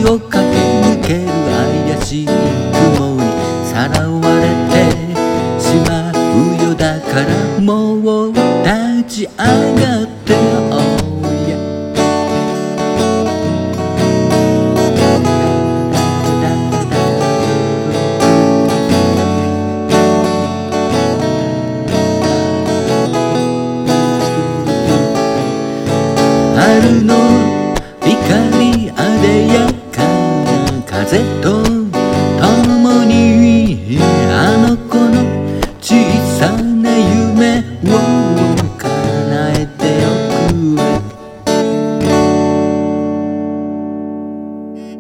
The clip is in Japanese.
を駆け抜ける怪しい雲にさらわれてしまうよ。だからもう立ち上がっておや春の光あでやかな風と共にあの子の小さな夢を